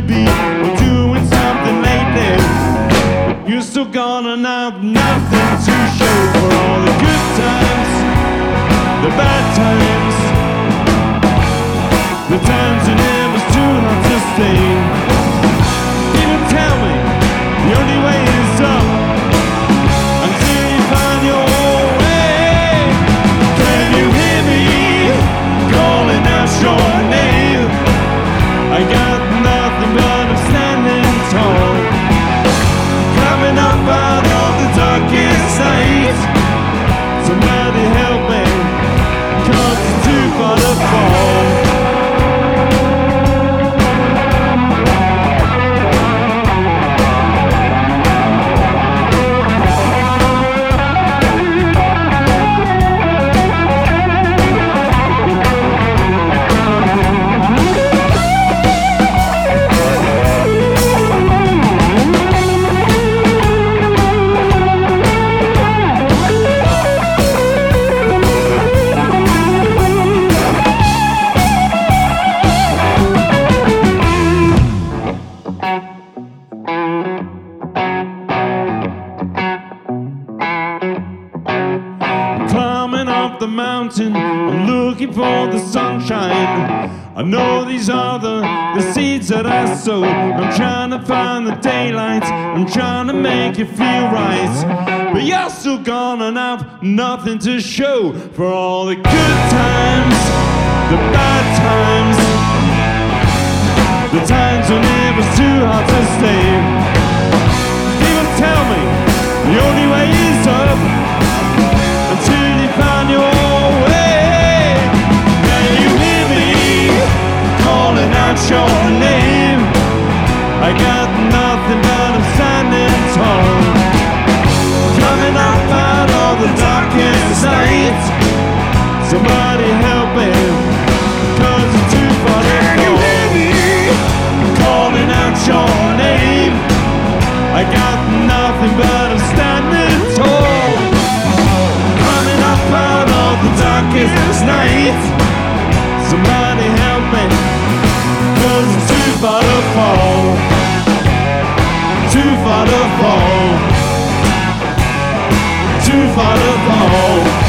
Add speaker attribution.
Speaker 1: be or doing something lately. You're still gonna have nothing to show for all the good times, the bad times, the times when it was too hard to stay. People tell me the only way is up until you find your own way. Can you hear me calling out your name? I got nothing but I'm standing tall, coming up out of the darkest night. Somebody help me, 'cause it's too far to fall. Climbing up the mountain, I'm looking for the sunshine. I know these are the seeds that I sow. I'm trying to find the daylight, I'm trying to make it feel right. But you're still gonna have nothing to show for all the good times, the bad times, the times when it was too hard to stay. People tell me the only way is up until you find your way. Can you hear me calling out your name? I got nothing but I'm standing tall, coming up out of the darkest night. Somebody help me, 'cause it's too far to fall. Can you hear me calling out your name? I got nothing but I'm standing tall, out of the darkest night. Somebody help me, 'cause it's too far to fall, too far to fall, too far to fall.